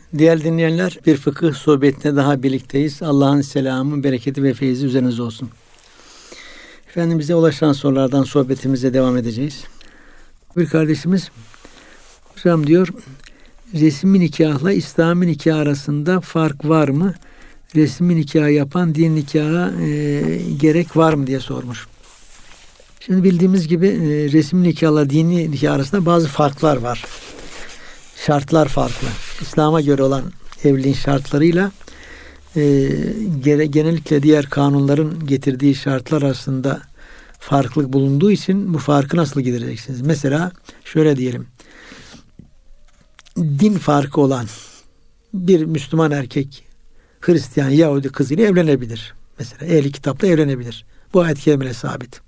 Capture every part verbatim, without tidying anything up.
Değerli dinleyenler, bir fıkıh sohbetine daha birlikteyiz. Allah'ın selamı, bereketi ve feyzi üzerinize olsun. Efendim, bize ulaşan sorulardan sohbetimize devam edeceğiz. Bir kardeşimiz, hocam diyor, resmi nikahla İslami nikah arasında fark var mı? Resmi nikah yapan din nikaha e, gerek var mı diye sormuş. Şimdi bildiğimiz gibi e, resmi nikahla dini nikah arasında bazı farklar var. Şartlar farklı. İslam'a göre olan evliliğin şartlarıyla e, genellikle diğer kanunların getirdiği şartlar arasında farklılık bulunduğu için bu farkı nasıl gidereceksiniz? Mesela şöyle diyelim. Din farkı olan bir Müslüman erkek Hristiyan, Yahudi kızıyla evlenebilir. Mesela ehli kitapla evlenebilir. Bu ayet-i kerimede sabit.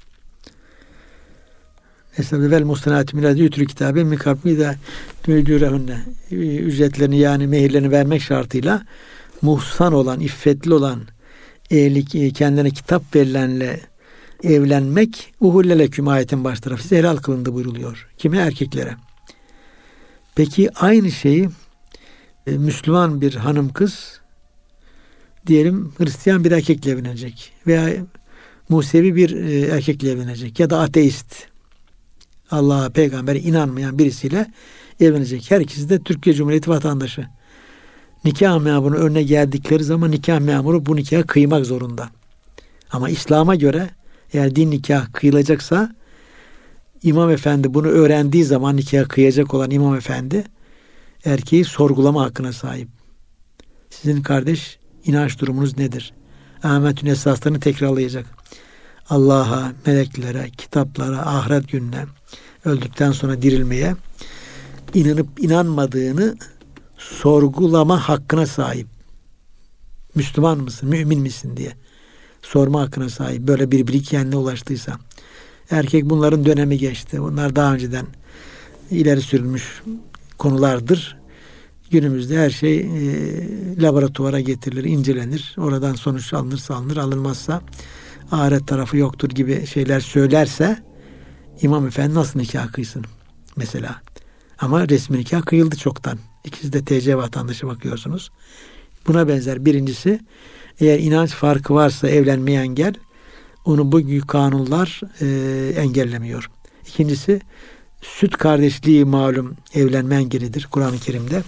Mesela vel muhsenatü minel yutru kitabe min kabli de müdürehunne, ücretlerini yani mehirlerini vermek şartıyla muhsan olan, iffetli olan, ehli kendine kitap verilenle evlenmek uhulleleküm ayetin baş tarafı size helal kılındı buyruluyor. Kime? Erkeklere. Peki aynı şeyi Müslüman bir hanım kız diyelim Hristiyan bir erkekle evlenecek veya Musevi bir erkekle evlenecek ya da ateist, Allah'a, peygambere inanmayan birisiyle evlenecek. Her ikisi de Türkiye Cumhuriyeti vatandaşı. Nikah memuru önüne geldikleri zaman nikah memuru bu nikahı kıymak zorunda. Ama İslam'a göre eğer din nikah kıyılacaksa imam efendi bunu öğrendiği zaman nikah kıyacak olan imam efendi erkeği sorgulama hakkına sahip. Sizin kardeş inanç durumunuz nedir? Ahmet'in esaslarını tekrarlayacak. Allah'a, meleklere, kitaplara, ahiret gününe, öldükten sonra dirilmeye inanıp inanmadığını sorgulama hakkına sahip. Müslüman mısın, mümin misin diye sorma hakkına sahip. Böyle bir bilgi kendine ulaştıysa. Erkek bunların dönemi geçti. Bunlar daha önceden ileri sürülmüş konulardır. Günümüzde her şey e, laboratuvara getirilir, incelenir. Oradan sonuç alınırsa alınır, alınmazsa ahiret tarafı yoktur gibi şeyler söylerse imam efendi nasıl nikah kıysın mesela. Ama resmi nikah kıyıldı çoktan. İkisi de T C vatandaşı bakıyorsunuz. Buna benzer birincisi, eğer inanç farkı varsa evlenmeye engel, onu bu kanunlar e, engellemiyor. İkincisi, süt kardeşliği malum evlenme engelidir Kur'an-ı Kerim'de.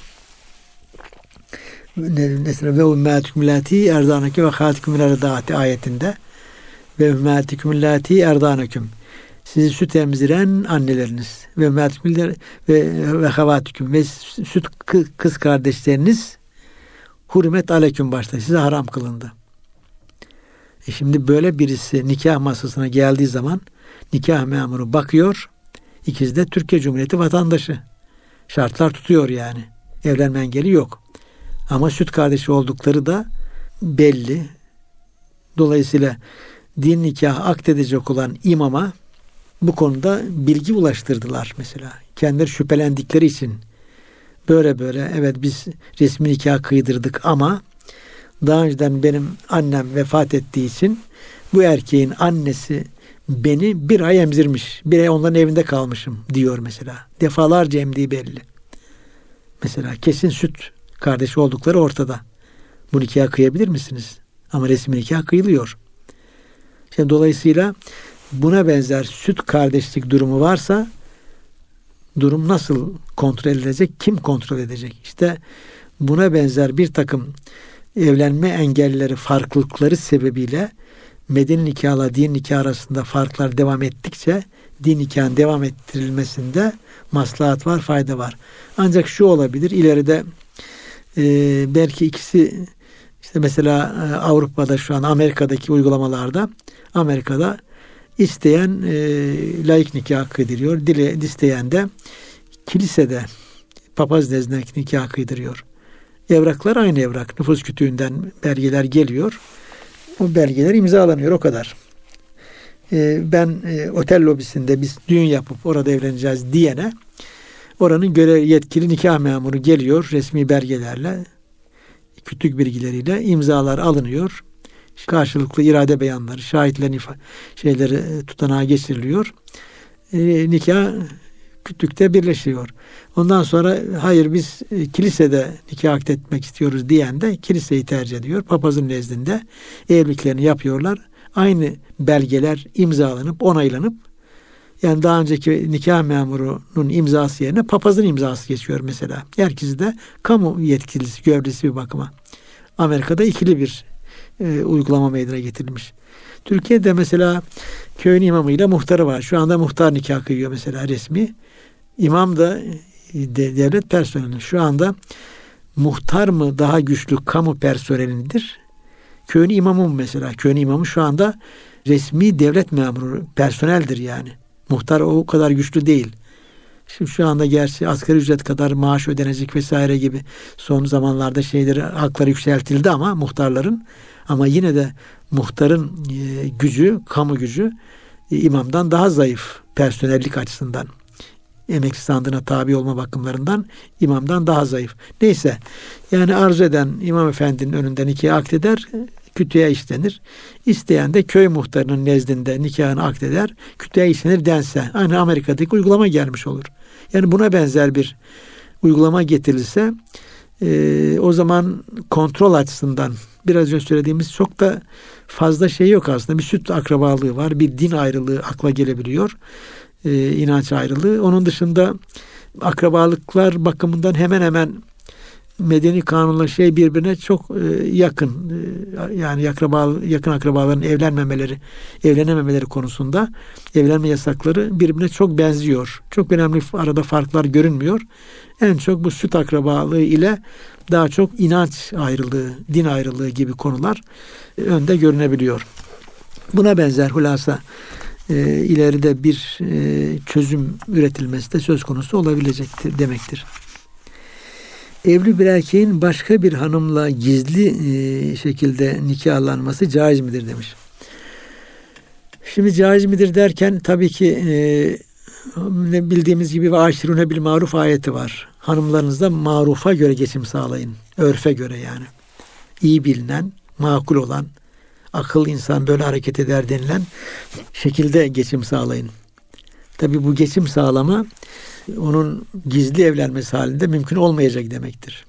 Mesela ve ümmâtiküm lâti erzâneküm ve khâtiküm minel ayetinde ve ümmâtiküm lâti erzâneküm, sizi süt emziren anneleriniz ve ümmâtiküm ve ve havâtiküm ve süt kız kardeşleriniz hürmet aleyküm başta size haram kılındı. E şimdi böyle birisi nikah masasına geldiği zaman nikah memuru bakıyor, ikisi de Türkiye Cumhuriyeti vatandaşı. Şartlar tutuyor yani. Evlenme engeli yok. Ama süt kardeşi oldukları da belli. Dolayısıyla din nikahı akdedecek olan imama bu konuda bilgi ulaştırdılar mesela. Kendileri şüphelendikleri için böyle böyle evet biz resmi nikah kıydırdık ama daha önceden benim annem vefat ettiği için bu erkeğin annesi beni bir ay emzirmiş. Bir ay onların evinde kalmışım diyor mesela. Defalarca emdiği belli. Mesela kesin süt kardeşi oldukları ortada. Bu nikahı kıyabilir misiniz? Ama resmi nikah kıyılıyor. İşte dolayısıyla buna benzer süt kardeşlik durumu varsa durum nasıl kontrol edilecek? Kim kontrol edecek? İşte buna benzer bir takım evlenme engelleri, farklılıkları sebebiyle medeni nikahla din nikah arasında farklar devam ettikçe din nikahın devam ettirilmesinde maslahat var, fayda var. Ancak şu olabilir, ileride e, belki ikisi işte mesela e, Avrupa'da şu an Amerika'daki uygulamalarda Amerika'da isteyen e, laik nikah kıydırıyor. Dile isteyen de kilisede papaz nezdinde nikah kıydırıyor. Evraklar aynı evrak. Nüfus kütüğünden belgeler geliyor. O belgeler imzalanıyor. O kadar. Ee, ben e, otel lobisinde biz düğün yapıp orada evleneceğiz diyene oranın görev yetkili nikah memuru geliyor resmi belgelerle, kütük bilgileriyle imzalar alınıyor. Karşılıklı irade beyanları, şahitlerin şeyleri tutanağa geçiriliyor. E, nikah kütükte birleşiyor. Ondan sonra hayır biz kilisede nikah akdetmek istiyoruz diyen de kiliseyi tercih ediyor. Papazın nezdinde evliliklerini yapıyorlar. Aynı belgeler imzalanıp onaylanıp, yani daha önceki nikah memurunun imzası yerine papazın imzası geçiyor mesela. Herkesi de kamu yetkilisi, görevlisi bir bakıma. Amerika'da ikili bir e, uygulama meydana getirilmiş. Türkiye'de mesela köyün imamıyla muhtarı var. Şu anda muhtar nikah kıyıyor mesela resmi. İmam da de, devlet personeli. Şu anda muhtar mı daha güçlü kamu personelidir? Köyün imamı mı mesela? Köyün imamı şu anda resmi devlet memuru, personeldir yani. Muhtar o kadar güçlü değil. Şimdi şu anda gerçi asgari ücret kadar maaş ödenecek vesaire gibi son zamanlarda şeyleri, hakları yükseltildi ama muhtarların, ama yine de muhtarın e, gücü, kamu gücü e, imamdan daha zayıf personellik açısından. Emekli sandığına tabi olma bakımlarından imamdan daha zayıf. Neyse, yani arzu eden imam efendinin önünde nikah akdeder, kütüğe işlenir. İsteyen de köy muhtarının nezdinde nikahını akdeder, kütüğe işlenir dense, aynı Amerika'daki uygulama gelmiş olur. Yani buna benzer bir uygulama getirilse e, o zaman kontrol açısından biraz önce söylediğimiz çok da fazla şey yok aslında. Bir süt akrabalığı var, bir din ayrılığı akla gelebiliyor. E, inanç ayrılığı. Onun dışında akrabalıklar bakımından hemen hemen medeni kanunla şey birbirine çok e, yakın. E, yani akraba, yakın akrabaların evlenmemeleri, evlenememeleri konusunda evlenme yasakları birbirine çok benziyor. Çok önemli arada farklar görünmüyor. En çok bu süt akrabalığı ile daha çok inanç ayrılığı, din ayrılığı gibi konular e, önde görünebiliyor. Buna benzer hulasa e, ileride bir e, çözüm üretilmesi de söz konusu olabilecektir demektir. Evli bir erkeğin başka bir hanımla gizli e, şekilde nikahlanması caiz midir demiş. Şimdi caiz midir derken tabii ki e, bildiğimiz gibi ve aşirune bil maruf ayeti var. Hanımlarınızda marufa göre geçim sağlayın. Örfe göre yani. İyi bilinen, makul olan, akıl insan böyle hareket eder denilen şekilde geçim sağlayın. Tabii bu geçim sağlama onun gizli evlenmesi halinde mümkün olmayacak demektir.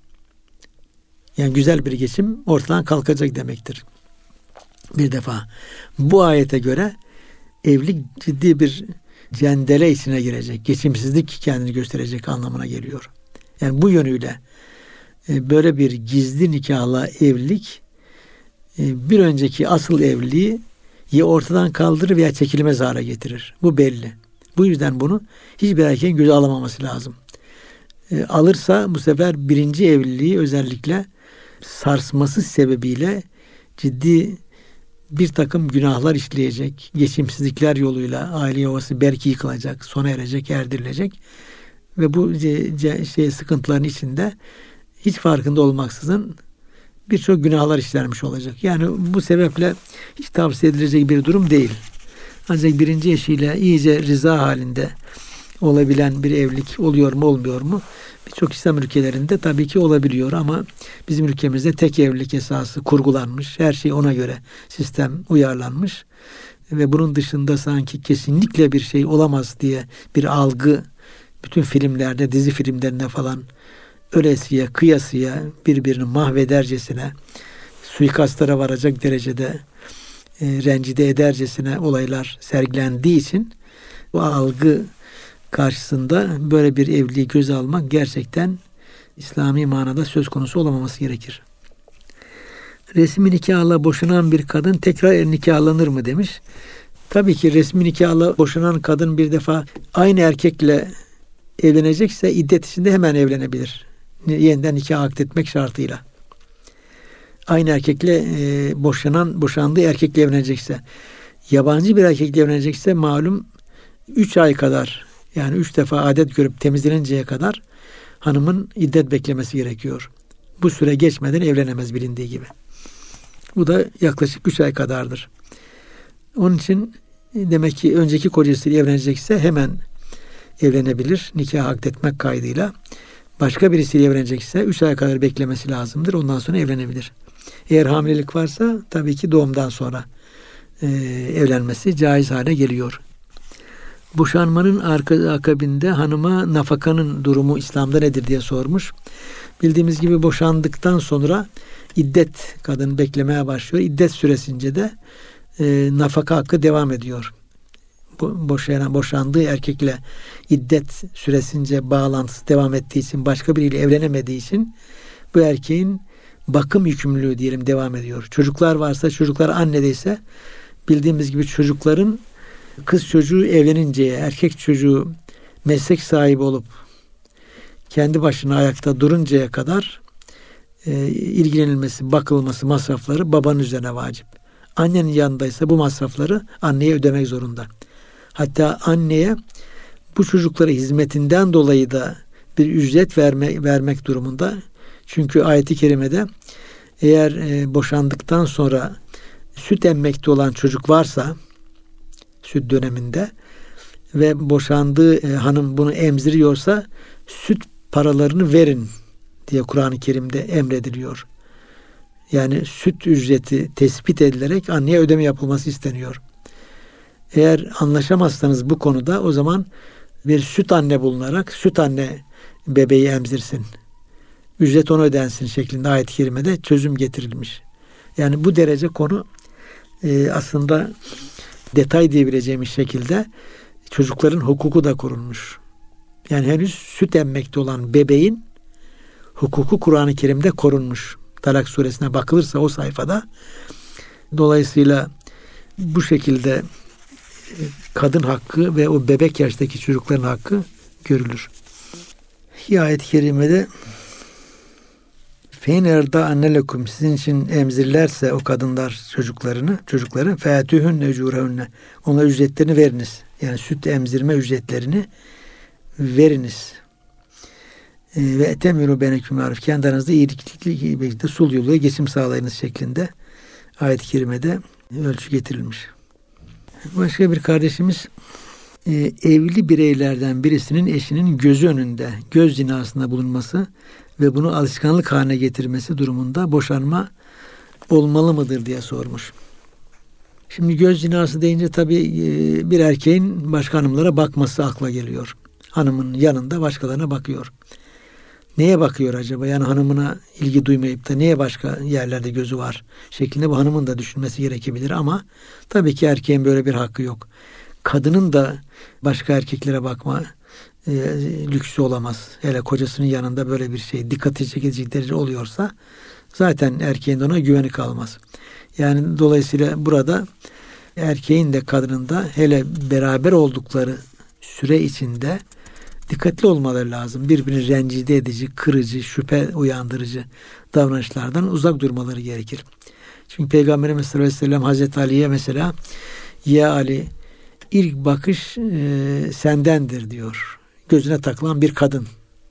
Yani güzel bir geçim ortadan kalkacak demektir. Bir defa bu ayete göre evlilik ciddi bir cendele içine girecek. Geçimsizlik kendini gösterecek anlamına geliyor. Yani bu yönüyle böyle bir gizli nikahla evlilik bir önceki asıl evliliği ya ortadan kaldırır veya çekilmez hale getirir. Bu belli. Bu yüzden bunu hiçbir erkeğin göze alamaması lazım. E, alırsa bu sefer birinci evliliği özellikle sarsması sebebiyle ciddi bir takım günahlar işleyecek. Geçimsizlikler yoluyla aile yuvası belki yıkılacak, sona erecek, erdirilecek. Ve bu ce, ce, şey sıkıntıların içinde hiç farkında olmaksızın birçok günahlar işlenmiş olacak. Yani bu sebeple hiç tavsiye edilecek bir durum değil. Ancak birinci eşiyle iyice rıza halinde olabilen bir evlilik oluyor mu olmuyor mu? Birçok İslam ülkelerinde tabii ki olabiliyor ama bizim ülkemizde tek evlilik esası kurgulanmış. Her şey ona göre sistem uyarlanmış. Ve bunun dışında sanki kesinlikle bir şey olamaz diye bir algı bütün filmlerde, dizi filmlerinde falan ölesiye, kıyasıya, birbirini mahvedercesine, suikastlara varacak derecede e, rencide edercesine olaylar sergilendiği için bu algı karşısında böyle bir evliliği göze almak gerçekten İslami manada söz konusu olamaması gerekir. Resmi nikahla boşanan bir kadın tekrar nikahlanır mı demiş. Tabii ki resmi nikahla boşanan kadın bir defa aynı erkekle evlenecekse iddet içinde hemen evlenebilir. Yeniden nikah akdetmek şartıyla. Aynı erkekle e, boşanan, boşandığı erkekle evlenecekse, yabancı bir erkekle evlenecekse malum üç ay kadar, yani üç defa adet görüp temizleninceye kadar hanımın iddet beklemesi gerekiyor. Bu süre geçmeden evlenemez bilindiği gibi. Bu da yaklaşık üç ay kadardır. Onun için demek ki önceki kocasıyla evlenecekse hemen evlenebilir. Nikah akdetmek kaydıyla. Başka birisiyle evlenecekse üç ay kadar beklemesi lazımdır. Ondan sonra evlenebilir. Eğer hamilelik varsa tabii ki doğumdan sonra e, evlenmesi caiz hale geliyor. Boşanmanın arka, akabinde hanıma nafakanın durumu İslam'da nedir diye sormuş. Bildiğimiz gibi boşandıktan sonra iddet, kadın beklemeye başlıyor. İddet süresince de e, nafaka hakkı devam ediyor. Bu, boşayan, boşandığı erkekle iddet süresince bağlantısı devam ettiği için, başka biriyle evlenemediği için bu erkeğin bakım yükümlülüğü diyelim devam ediyor. Çocuklar varsa, çocuklar annedeyse bildiğimiz gibi çocukların kız çocuğu evleninceye, erkek çocuğu meslek sahibi olup kendi başına ayakta duruncaya kadar e, ilgilenilmesi, bakılması, masrafları babanın üzerine vacip. Annenin yanındaysa bu masrafları anneye ödemek zorunda. Hatta anneye bu çocuklara hizmetinden dolayı da bir ücret verme, vermek durumunda. Çünkü ayet-i kerimede eğer e, boşandıktan sonra süt emmekte olan çocuk varsa süt döneminde ve boşandığı e, hanım bunu emziriyorsa süt paralarını verin diye Kur'an-ı Kerim'de emrediliyor. Yani süt ücreti tespit edilerek anneye ödeme yapılması isteniyor. Eğer anlaşamazsanız bu konuda o zaman bir süt anne bulunarak süt anne bebeği emzirsin. Ücret ona ödensin şeklinde ayet-i kerimede çözüm getirilmiş. Yani bu derece konu e, aslında detay diyebileceğimiz şekilde çocukların hukuku da korunmuş. Yani henüz süt emmekte olan bebeğin hukuku Kur'an-ı Kerim'de korunmuş. Talak suresine bakılırsa o sayfada. Dolayısıyla bu şekilde kadın hakkı ve o bebek yaştaki çocukların hakkı görülür. Ayet-i kerimede fein erda annelekum sizin için emzirlerse o kadınlar çocuklarını, çocukları featühünne ecurehünne ona ücretlerini veriniz. Yani süt emzirme ücretlerini veriniz. E, ve etemiru beneküm arif kendi aranızda iyilikli birlikte sul yoluyla geçim sağlayınız şeklinde ayet-i kerimede ölçü getirilmiş. Başka bir kardeşimiz e, evli bireylerden birisinin eşinin gözü önünde göz zinasında bulunması ve bunu alışkanlık haline getirmesi durumunda boşanma olmalı mıdır diye sormuş. Şimdi göz zinası deyince tabii e, bir erkeğin başka hanımlara bakması akla geliyor. Hanımın yanında başkalarına bakıyor. Neye bakıyor acaba? Yani hanımına ilgi duymayıp da neye başka yerlerde gözü var şeklinde bu hanımın da düşünmesi gerekebilir ama tabii ki erkeğin böyle bir hakkı yok. Kadının da başka erkeklere bakma e, lüksü olamaz. Hele kocasının yanında böyle bir şey dikkati çekici derece oluyorsa zaten erkeğin de ona güveni kalmaz. Yani dolayısıyla burada erkeğin de kadının da hele beraber oldukları süre içinde dikkatli olmaları lazım. Birbirini rencide edici, kırıcı, şüphe uyandırıcı davranışlardan uzak durmaları gerekir. Çünkü Peygamberimiz sallallahu aleyhi ve sellem Hazreti Ali'ye mesela ya Ali ilk bakış e, sendendir diyor. Gözüne takılan bir kadın.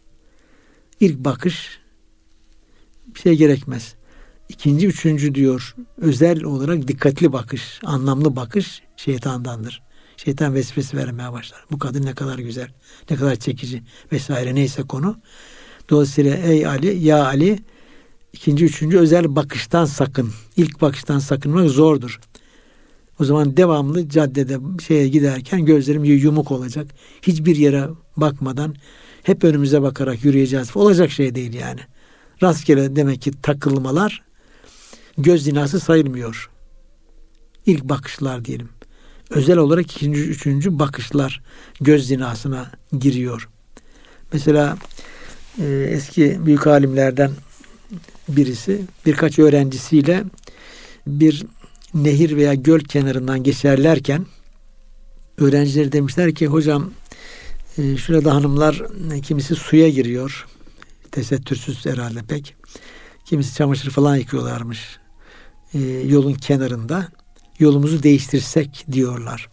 İlk bakış bir şey gerekmez. İkinci, üçüncü diyor özel olarak dikkatli bakış, anlamlı bakış şeytandandır. Şeytan vesvese vermeye başlar. Bu kadın ne kadar güzel, ne kadar çekici vesaire neyse konu. Dolayısıyla ey Ali, ya Ali ikinci, üçüncü özel bakıştan sakın. İlk bakıştan sakınmak zordur. O zaman devamlı caddede şeye giderken gözlerim yumuk olacak. Hiçbir yere bakmadan hep önümüze bakarak yürüyeceğiz. Olacak şey değil yani. Rastgele demek ki takılmalar göz zinası sayılmıyor. İlk bakışlar diyelim. Özel olarak ikinci, üçüncü bakışlar göz zinasına giriyor. Mesela e, eski büyük alimlerden birisi birkaç öğrencisiyle bir nehir veya göl kenarından geçerlerken öğrencileri demişler ki hocam e, şurada hanımlar kimisi suya giriyor. Tesettürsüz herhalde pek. Kimisi çamaşır falan yıkıyorlarmış e, yolun kenarında. Yolumuzu değiştirsek diyorlar.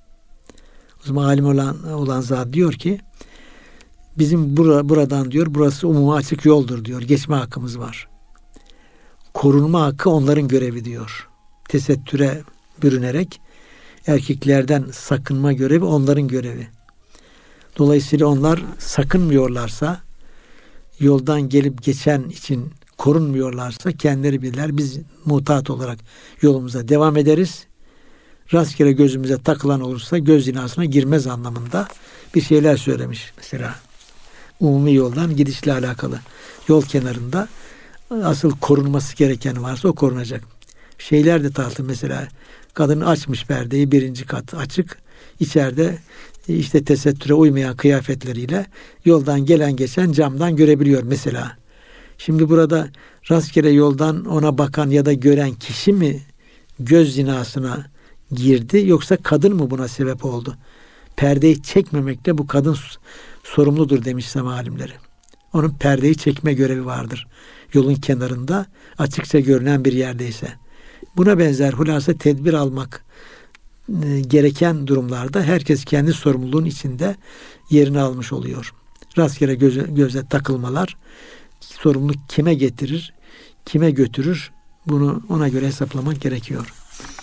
O zaman alim olan, olan zat diyor ki bizim bura, buradan diyor burası umuma açık yoldur diyor. Geçme hakkımız var. Korunma hakkı onların görevi diyor. Tesettüre bürünerek erkeklerden sakınma görevi onların görevi. Dolayısıyla onlar sakınmıyorlarsa yoldan gelip geçen için korunmuyorlarsa kendileri bilirler. Biz mutat olarak yolumuza devam ederiz. rastgele gözümüze takılan olursa göz zinasına girmez anlamında bir şeyler söylemiş. Mesela umumi yoldan gidişle alakalı. Yol kenarında asıl korunması gereken varsa o korunacak. Şeyler de tartılır mesela. Kadın açmış perdeyi, birinci kat açık. İçeride işte tesettüre uymayan kıyafetleriyle yoldan gelen geçen camdan görebiliyor mesela. Şimdi burada rastgele yoldan ona bakan ya da gören kişi mi göz zinasına girdi yoksa kadın mı buna sebep oldu? Perdeyi çekmemekte bu kadın sorumludur demiş sema alimleri. Onun perdeyi çekme görevi vardır. Yolun kenarında açıkça görünen bir yerdeyse. Buna benzer hulasa tedbir almak e, gereken durumlarda herkes kendi sorumluluğun içinde yerini almış oluyor. Rastgele göze, göze takılmalar sorumluluk kime getirir, kime götürür bunu ona göre hesaplamak gerekiyor.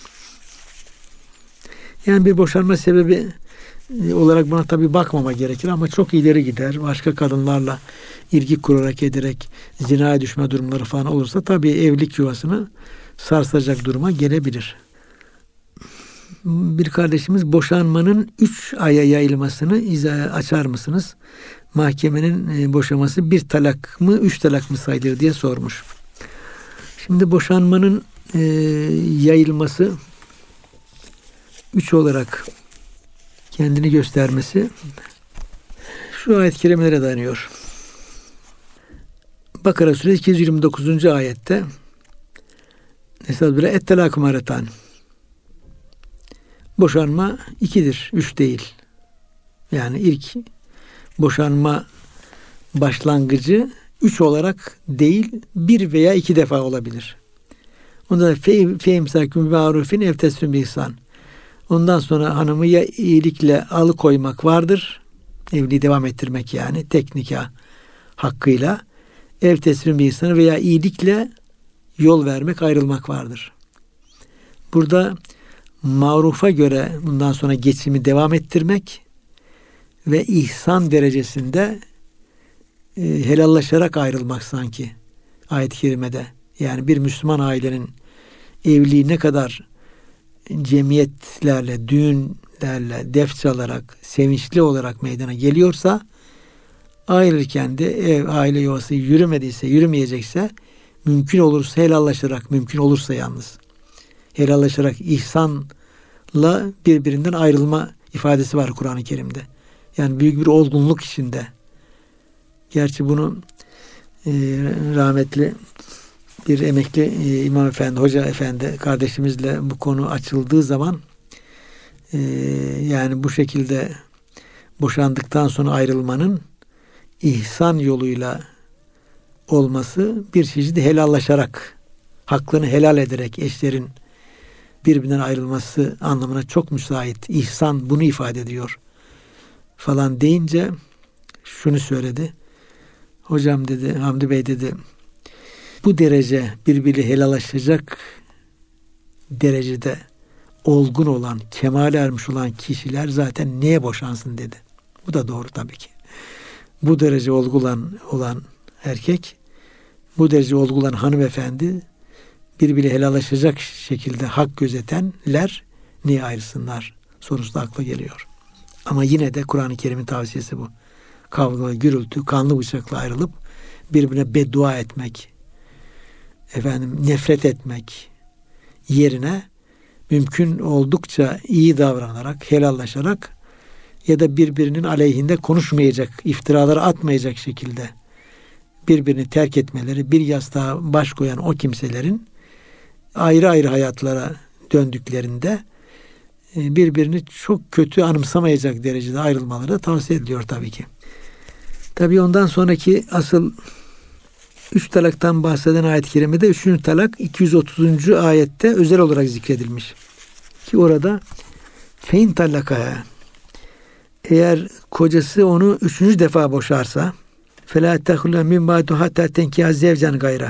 Yani bir boşanma sebebi olarak buna tabii bakmama gerekir ama çok ileri gider. Başka kadınlarla ilgi kurarak ederek zinaya düşme durumları falan olursa tabii evlilik yuvasını sarsacak duruma gelebilir. Bir kardeşimiz boşanmanın üç aya yayılmasını izah açar mısınız? Mahkemenin boşaması bir talak mı, üç talak mı sayılır diye sormuş. Şimdi boşanmanın e, yayılması üç olarak kendini göstermesi şu ayet-i kerimelere dayanıyor. Bakara suresi iki yüz yirmi dokuzuncu ayette Estağfirullah et-telâkü maratan. Boşanma ikidir, üç değil. Yani ilk boşanma başlangıcı üç olarak değil, bir veya iki defa olabilir. Onda da fe-imsâkû bima'rûfin ev teslim ihsan. Ondan sonra hanımı ya iyilikle alıkoymak vardır, evliliği devam ettirmek yani tek nikah hakkıyla, ev teslim ihsanı veya iyilikle yol vermek, ayrılmak vardır. Burada marufa göre bundan sonra geçimi devam ettirmek ve ihsan derecesinde e, helallaşarak ayrılmak sanki ayet-i kerimede. Yani bir Müslüman ailenin evliliği ne kadar cemiyetlerle, düğünlerle, def çalarak, sevinçli olarak meydana geliyorsa ayrılırken de ev, aile yuvası yürümediyse, yürümeyecekse mümkün olursa helallaşarak, mümkün olursa yalnız helallaşarak ihsanla birbirinden ayrılma ifadesi var Kur'an-ı Kerim'de. Yani büyük bir olgunluk içinde. Gerçi bunu e, rahmetli bir emekli e, imam efendi, hoca efendi kardeşimizle bu konu açıldığı zaman e, yani bu şekilde boşandıktan sonra ayrılmanın ihsan yoluyla olması bir çeşit helallaşarak, hakkını helal ederek eşlerin birbirinden ayrılması anlamına çok müsait. İhsan bunu ifade ediyor falan deyince şunu söyledi. Hocam dedi, Hamdi Bey dedi, bu derece birbiriyle helallaşacak derecede olgun olan, kemale ermiş olan kişiler zaten neye boşansın dedi. Bu da doğru tabii ki. Bu derece olgun olan erkek, bu derece olgun olan hanımefendi birbiriyle helallaşacak şekilde hak gözetenler niye ayrılsınlar sorusu da akla geliyor. Ama yine de Kur'an-ı Kerim'in tavsiyesi bu. Kavga, gürültü, kanlı bıçakla ayrılıp birbirine beddua etmek, efendim nefret etmek yerine mümkün oldukça iyi davranarak, helallaşarak ya da birbirinin aleyhinde konuşmayacak, iftiraları atmayacak şekilde birbirini terk etmeleri, bir yastığa baş koyan o kimselerin ayrı ayrı hayatlara döndüklerinde birbirini çok kötü anımsamayacak derecede ayrılmaları da tavsiye ediliyor tabii ki. Tabii ondan sonraki asıl üç talaktan bahseden ayet-i kerimede üçüncü talak iki yüz otuzuncu ayette özel olarak zikredilmiş. Ki orada fein talakaya, eğer kocası onu üçüncü defa boşarsa فَلَا تَخُلَّ مِنْ بَعْدُ حَتَّى تَنْكِيَ زَوْجًا غَيْرَهُ.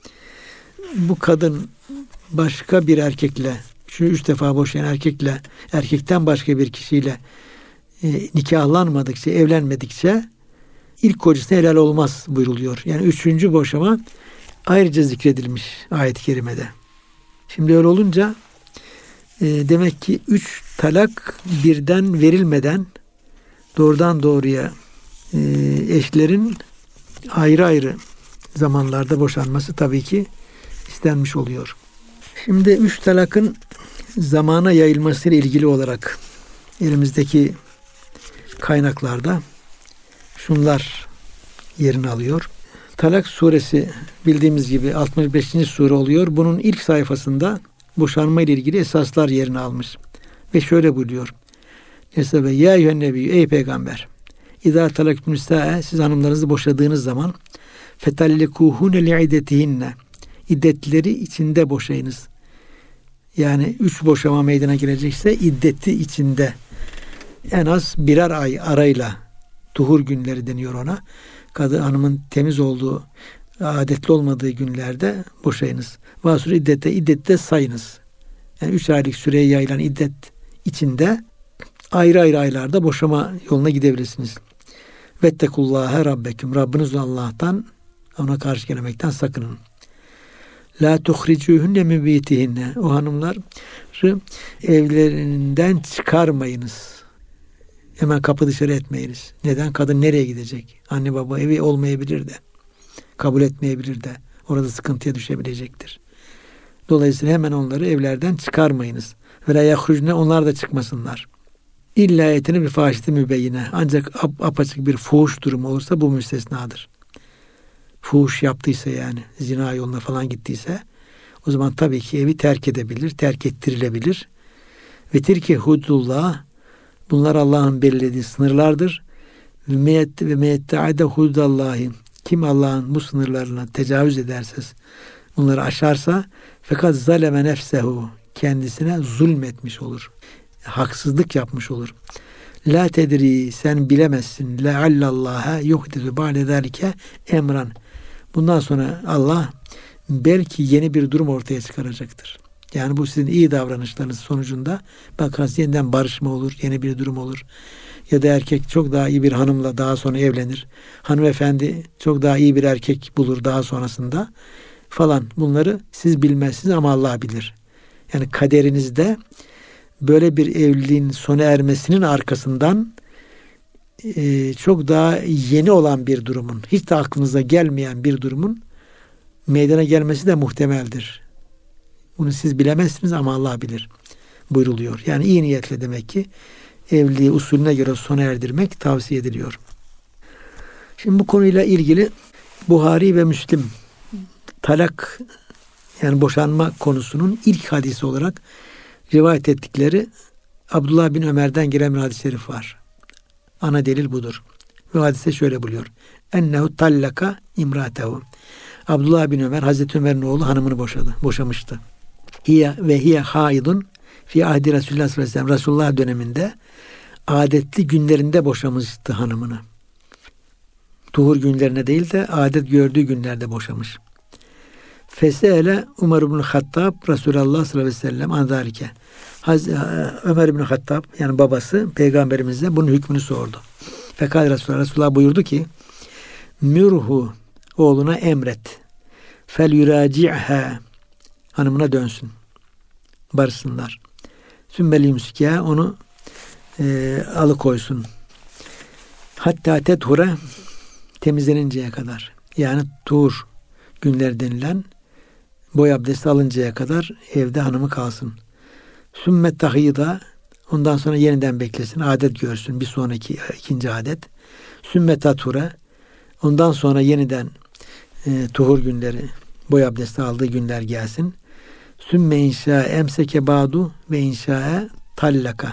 Bu kadın başka bir erkekle, şu üç defa boşayan erkekle, erkekten başka bir kişiyle e, nikahlanmadıkça, evlenmedikçe ilk kocasına helal olmaz buyruluyor. Yani üçüncü boşama ayrıca zikredilmiş ayet-i kerimede. Şimdi öyle olunca E, demek ki üç talak birden verilmeden doğrudan doğruya e, eşlerin ayrı ayrı zamanlarda boşanması tabii ki istenmiş oluyor. Şimdi üç talakın zamana yayılmasıyla ilgili olarak elimizdeki kaynaklarda şunlar yerini alıyor. Talak suresi bildiğimiz gibi altmış beşinci sure oluyor. Bunun ilk sayfasında boşanma ile ilgili esaslar yerini almış. Ve şöyle buyuruyor. Mesela ya eyyühen nebiyyü, ey peygamber. İzâ talaktum nisâe, siz hanımlarınızı boşadığınız zaman fetallikuhune li'iddetihinne, iddetleri içinde boşayınız. Yani üç boşama meydana gelecekse iddeti içinde en az birer ay arayla, tuhur günleri deniyor ona. Kadın hanımın temiz olduğu, adetli olmadığı günlerde boşayınız. Vasur iddette, iddette sayınız. Yani üç aylık süreye yayılan iddet içinde ayrı ayrı aylarda boşama yoluna gidebilirsiniz. Vettekullâhe rabbeküm. Rabbiniz Allah'tan, ona karşı gelmekten sakının. La tuhricûhünne min beytihinne. O hanımları evlerinden çıkarmayınız. Hemen kapı dışarı etmeyiniz. Neden? Kadın nereye gidecek? Anne baba evi olmayabilir de. Kabul etmeyebilir de. Orada sıkıntıya düşebilecektir. Dolayısıyla hemen onları evlerden çıkarmayınız. Ve la yahrucne, onlar da çıkmasınlar. İlla etine bir fahişeti mübeyyine. Ancak ap, apaçık bir fuhuş durumu olursa bu müstesnadır. Fuhuş yaptıysa, yani zina yoluna falan gittiyse, o zaman tabii ki evi terk edebilir, terk ettirilebilir. Ve tilke hudullah, bunlar Allah'ın belirlediği sınırlardır. Ve meyetta'ade hudallahi, kim Allah'ın bu sınırlarına tecavüz ederse, bunları aşarsa, fakat zaleme nefsehu, kendisine zulmetmiş olur. Haksızlık yapmış olur. La tedri, sen bilemezsin. Leallallaha yuhdisu ba'de zalike emran. Bundan sonra Allah belki yeni bir durum ortaya çıkaracaktır. Yani bu sizin iyi davranışlarınız sonucunda bakarsınız yeniden barışma olur, yeni bir durum olur. Ya da erkek çok daha iyi bir hanımla daha sonra evlenir. Hanımefendi çok daha iyi bir erkek bulur daha sonrasında falan. Bunları siz bilmezsiniz ama Allah bilir. Yani kaderinizde böyle bir evliliğin sona ermesinin arkasından e, çok daha yeni olan bir durumun, hiç de aklınıza gelmeyen bir durumun meydana gelmesi de muhtemeldir. Bunu siz bilemezsiniz ama Allah bilir buyruluyor. Yani iyi niyetle demek ki evliliği usulüne göre sona erdirmek tavsiye ediliyor. Şimdi bu konuyla ilgili Buhari ve Müslim talak, yani boşanma konusunun ilk hadisi olarak rivayet ettikleri Abdullah bin Ömer'den gelen bir hadis-i şerif var. Ana delil budur. Ve hadise şöyle buluyor. Ennehu tallaka imratehu. Abdullah bin Ömer, Hazreti Ömer'in oğlu, hanımını boşadı. Boşamıştı. Hiye ve hiye haidun fi ahdi Resulullah sallallahu aleyhi ve sellem. Resulullah döneminde adetli günlerinde boşamıştı hanımını. Tuhur günlerine değil de adet gördüğü günlerde boşamış. Fesele Ömer ibn Hattab Resulullah sallallahu aleyhi ve sellem anzalike. Ömer ibn Hattab, yani babası, peygamberimize bunun hükmünü sordu. Fakat Resulullah, Resulullah buyurdu ki mürhu, oğluna emret. Fel yuraci'ha, hanımına dönsün. Barışsınlar. Sümmel yumsike, onu e, alıkoysun. Hatta tethura, temizleninceye kadar. Yani tuhur günler denilen boy abdesti alıncaya kadar evde hanımı kalsın. Sümmet tahiyda, ondan sonra yeniden beklesin. Adet görsün. Bir sonraki ikinci adet. Sümmet tatura, ondan sonra yeniden e, tuhur günleri, boy abdesti aldığı günler gelsin. Sümme inşa emseke badu ve inşa'e tallaka.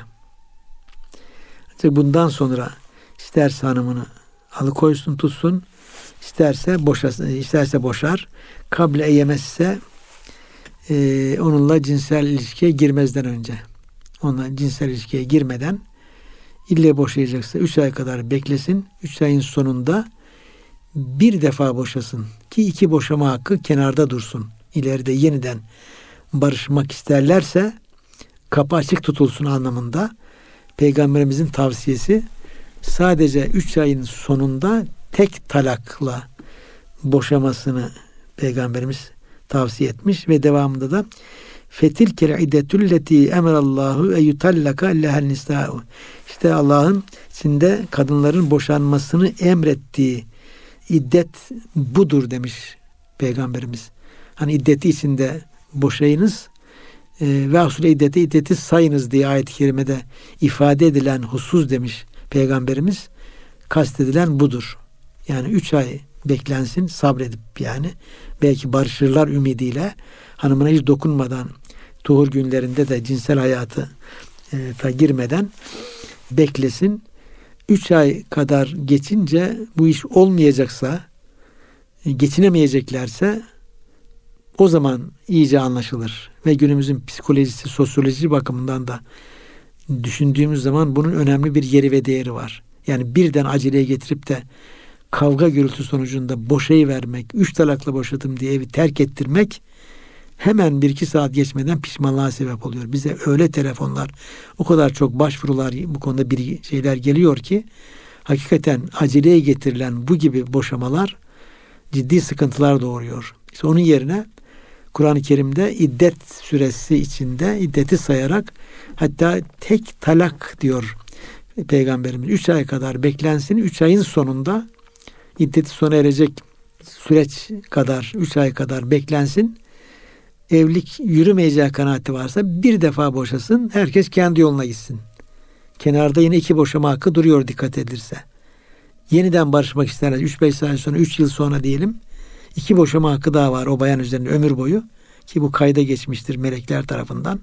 Bundan sonra isterse hanımını alıkoysun, tutsun, isterse boşasın, isterse boşar. Kable eyemezse e, onunla cinsel ilişkiye girmezden önce, onunla cinsel ilişkiye girmeden, ille boşayacaksa üç ay kadar beklesin. Üç ayın sonunda bir defa boşasın ki iki boşama hakkı kenarda dursun. İleride yeniden barışmak isterlerse kapı açık tutulsun anlamında. Peygamberimizin tavsiyesi sadece üç ayın sonunda tek talakla boşamasını Peygamberimiz tavsiye etmiş ve devamında da fetilkel iddetulleti emerallahu e yutallaka lehel nisa'u. İşte Allah'ın içinde kadınların boşanmasını emrettiği iddet budur demiş Peygamberimiz. Hani iddeti içinde boşayınız e, ve asule iddeti iddeti sayınız diye ayet-i kerimede ifade edilen husus demiş Peygamberimiz. Kastedilen budur. Yani üç ay beklensin, sabredip yani belki barışırlar ümidiyle, hanımına hiç dokunmadan, tuhur günlerinde de cinsel hayatı e, ta girmeden beklesin. Üç ay kadar geçince bu iş olmayacaksa, e, geçinemeyeceklerse o zaman iyice anlaşılır. Ve günümüzün psikolojisi, sosyoloji bakımından da düşündüğümüz zaman bunun önemli bir yeri ve değeri var. Yani birden aceleye getirip de kavga gürültü sonucunda boşayıvermek, üç talakla boşadım diye evi terk ettirmek hemen bir iki saat geçmeden pişmanlığa sebep oluyor. Bize öyle telefonlar, o kadar çok başvurular, bu konuda bir şeyler geliyor ki hakikaten aceleye getirilen bu gibi boşamalar ciddi sıkıntılar doğuruyor. İşte onun yerine Kur'an-ı Kerim'de iddet süresi içinde iddeti sayarak, hatta tek talak diyor Peygamberimiz. Üç ay kadar beklensin. Üç ayın sonunda iddeti sona erecek süreç kadar, üç ay kadar beklensin. Evlilik yürümeyeceği kanaati varsa bir defa boşasın. Herkes kendi yoluna gitsin. Kenarda yine iki boşama hakkı duruyor dikkat edilirse. Yeniden barışmak isterler. Üç beş sene sonra, üç yıl sonra diyelim. İki boşama hakkı daha var o bayan üzerinde ömür boyu. Ki bu kayda geçmiştir melekler tarafından.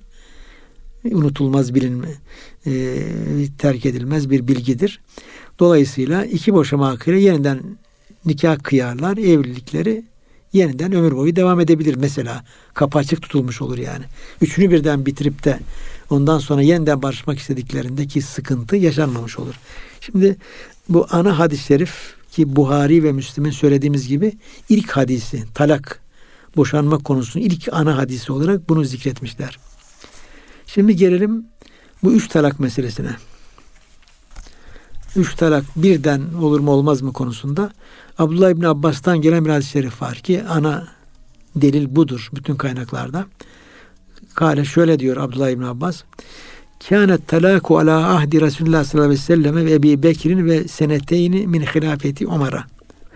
Unutulmaz, bilinme, e, terk edilmez bir bilgidir. Dolayısıyla iki boşama hakkıyla yeniden nikah kıyarlar. Evlilikleri yeniden ömür boyu devam edebilir. Mesela kapı açık tutulmuş olur yani. Üçünü birden bitirip de ondan sonra yeniden barışmak istediklerindeki sıkıntı yaşanmamış olur. Şimdi bu ana hadis-i şerif ki Buhari ve Müslim'in söylediğimiz gibi ilk hadisi, talak, boşanma konusunun ilk ana hadisi olarak bunu zikretmişler. Şimdi gelelim bu üç talak meselesine. Üç talak birden olur mu olmaz mı konusunda Abdullah İbni Abbas'tan gelen bir hadis-i şerif var ki ana delil budur bütün kaynaklarda. Kale şöyle diyor Abdullah İbni Abbas. Kânet talâku alâ ahdi Resulullah sallallahu aleyhi ve selleme ve Ebi Bekir'in ve seneteyni min hilafeti Umar'a.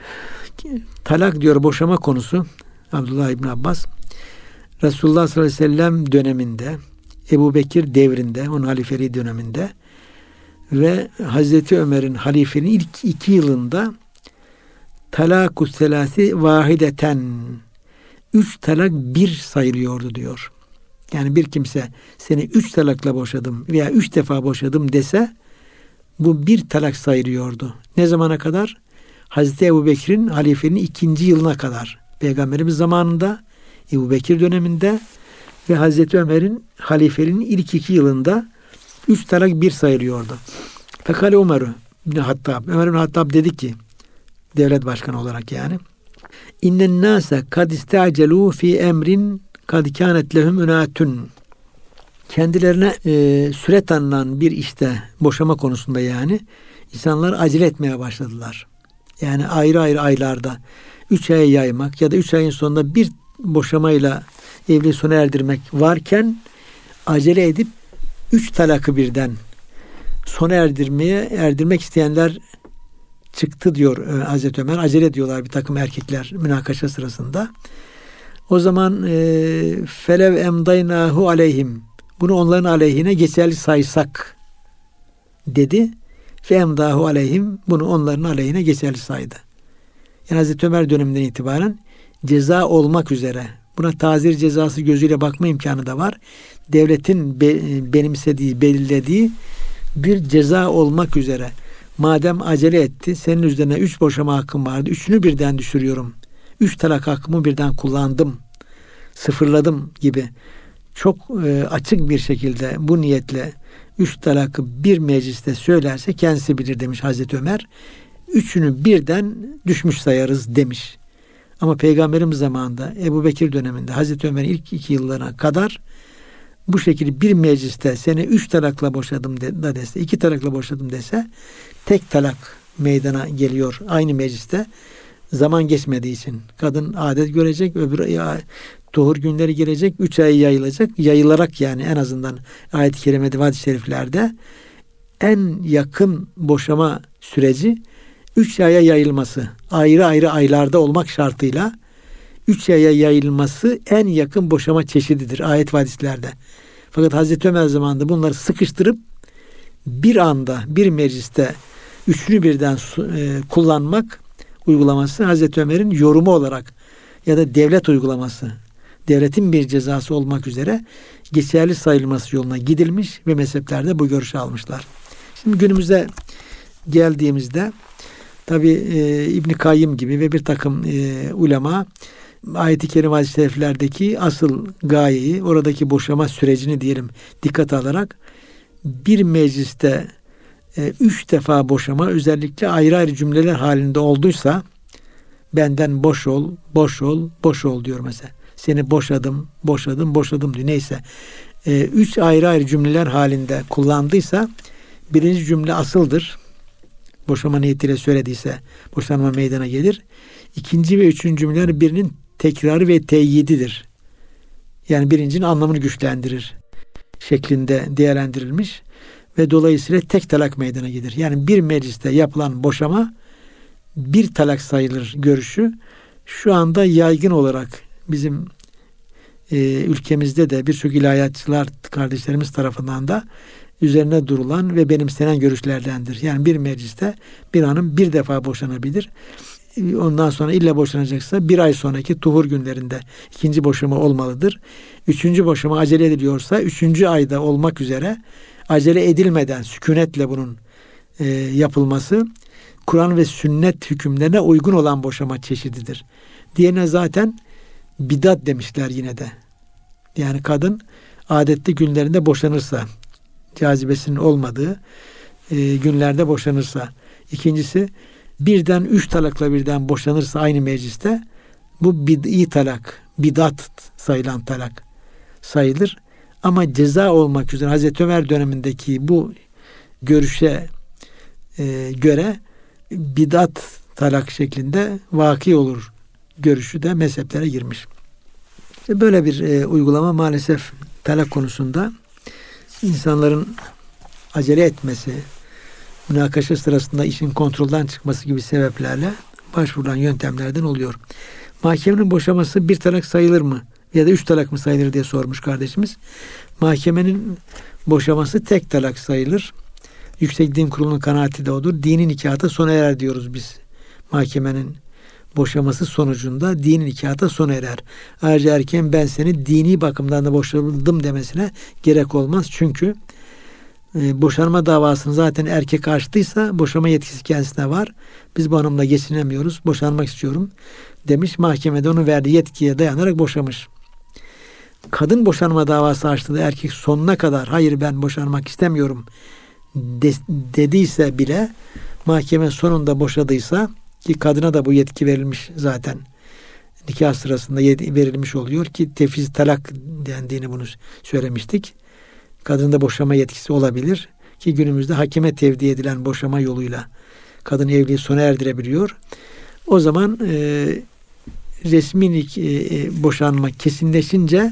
Talak diyor boşama konusu Abdullah İbni Abbas. Resulullah sallallahu aleyhi ve sellem döneminde, Ebu Bekir devrinde, onun halifeliği döneminde ve Hazreti Ömer'in halifeliğinin ilk iki yılında talâku selâsi vahideten, üç talak bir sayılıyordu diyor. Yani bir kimse seni üç talakla boşadım veya üç defa boşadım dese bu bir talak sayılıyordu. Ne zamana kadar? Hazreti Ebu Bekir'in halifeliğinin ikinci yılına kadar. Peygamberimiz zamanında, Ebu Bekir döneminde ve Hazreti Ömer'in halifeliğinin ilk iki yılında üç talak bir sayılıyordu. Fekale Ömer bin Hattab. Ömer bin Hattab dedi ki, devlet başkanı olarak yani, İnnen nâse kad ista'celû fî emrin kad kânet lehum ünâtun. Kendilerine e, süre tanınan bir işte, boşama konusunda yani, insanlar acele etmeye başladılar. Yani ayrı ayrı aylarda üç aya yaymak ya da üç ayın sonunda bir boşamayla evliliği sona erdirmek varken acele edip üç talakı birden sona erdirmeye erdirmek isteyenler çıktı diyor Hazreti Ömer. Acele ediyorlar bir takım erkekler münakaşa sırasında. O zaman felev emdaynahu aleyhim, bunu onların aleyhine geçerli saysak dedi. Fe emdahu aleyhim, bunu onların aleyhine geçerli saydı. Yani Hazreti Ömer döneminden itibaren ceza olmak üzere, buna tazir cezası gözüyle bakma imkanı da var. Devletin be, benimsediği, belirlediği bir ceza olmak üzere, madem acele etti, senin üzerine üç boşama hakkım vardı, üçünü birden düşürüyorum, üç talak hakkımı birden kullandım, sıfırladım gibi çok e, açık bir şekilde bu niyetle üç talakı bir mecliste söylerse kendisi bilir demiş Hazreti Ömer. Üçünü birden düşmüş sayarız demiş. Ama Peygamberimiz zamanında, Ebu Bekir döneminde, Hazreti Ömer'in ilk iki yıllarına kadar bu şekilde bir mecliste seni üç talakla boşadım da dese, iki talakla boşadım dese, tek talak meydana geliyor aynı mecliste. Zaman geçmediği için kadın adet görecek, öbür Tuhur günleri gelecek. Üç ay yayılacak. Yayılarak yani en azından ayet-i kerimede ve hadis-i şeriflerde en yakın boşama süreci üç aya yayılması. Ayrı ayrı aylarda olmak şartıyla üç aya yayılması en yakın boşama çeşididir ayet ve hadislerde. Fakat Hazreti Ömer zamanında bunları sıkıştırıp bir anda bir mecliste üçünü birden e, kullanmak uygulaması Hazreti Ömer'in yorumu olarak ya da devlet uygulaması, devletin bir cezası olmak üzere geçerli sayılması yoluna gidilmiş ve mezheplerde bu görüşü almışlar. Şimdi günümüze geldiğimizde tabi e, İbn Kayyım gibi ve bir takım e, ulema ayet-i kerime hadis-i şeriflerdeki asıl gayeyi, oradaki boşama sürecini diyelim dikkate alarak bir mecliste e, üç defa boşama özellikle ayrı ayrı cümleler halinde olduysa benden boş ol, boş ol, boş ol diyor mesela. Seni boşadım, boşadım, boşadım diyor. Neyse. E, üç ayrı ayrı cümleler halinde kullandıysa birinci cümle asıldır. Boşama niyetiyle söylediyse boşanma meydana gelir. İkinci ve üçüncü cümleler birinin tekrarı ve teyyididir. Yani birincinin anlamını güçlendirir şeklinde değerlendirilmiş ve dolayısıyla tek talak meydana gelir. Yani bir mecliste yapılan boşama bir talak sayılır görüşü şu anda yaygın olarak bizim e, ülkemizde de birçok ilahiyatçılar kardeşlerimiz tarafından da üzerine durulan ve benimsenen görüşlerdendir. Yani bir mecliste bir hanım bir defa boşanabilir. Ondan sonra illa boşanacaksa bir ay sonraki tuhur günlerinde ikinci boşama olmalıdır. Üçüncü boşama acele ediliyorsa üçüncü ayda olmak üzere acele edilmeden sükunetle bunun e, yapılması Kur'an ve sünnet hükümlerine uygun olan boşama çeşididir. Diğerine zaten bidat demişler yine de. Yani kadın adetli günlerinde boşanırsa, cazibesinin olmadığı e, günlerde boşanırsa. İkincisi birden üç talakla birden boşanırsa aynı mecliste bu bid'i talak, bidat sayılan talak sayılır. Ama ceza olmak üzere Hazreti Ömer dönemindeki bu görüşe e, göre bidat talak şeklinde vaki olur görüşü de mezheplere girmiş. İşte böyle bir e, uygulama maalesef talak konusunda insanların acele etmesi, münakaşa sırasında işin kontrolden çıkması gibi sebeplerle başvurulan yöntemlerden oluyor. Mahkemenin boşaması bir talak sayılır mı? Ya da üç talak mı sayılır diye sormuş kardeşimiz. Mahkemenin boşaması tek talak sayılır. Yüksek Din Kurulu'nun kanaati de odur. Dini nikahata sona erer diyoruz biz. Mahkemenin boşaması sonucunda dini nikahata sona erer. Ayrıca erkeğin ben seni dini bakımdan da boşadım demesine gerek olmaz. Çünkü e, boşanma davasını zaten erkek açtıysa boşama yetkisi kendisine var. Biz bu hanımla geçinemiyoruz. Boşanmak istiyorum demiş. Mahkemede onun verdiği yetkiye dayanarak boşamış. Kadın boşanma davası açtı da erkek sonuna kadar hayır ben boşanmak istemiyorum de, dediyse bile mahkeme sonunda boşadıysa ki kadına da bu yetki verilmiş zaten nikah sırasında verilmiş oluyor ki tefiz talak dendiğini bunu söylemiştik. Kadın da boşama yetkisi olabilir ki günümüzde hakime tevdi edilen boşama yoluyla kadın evliliği sona erdirebiliyor. O zaman e, resmi e, boşanma kesinleşince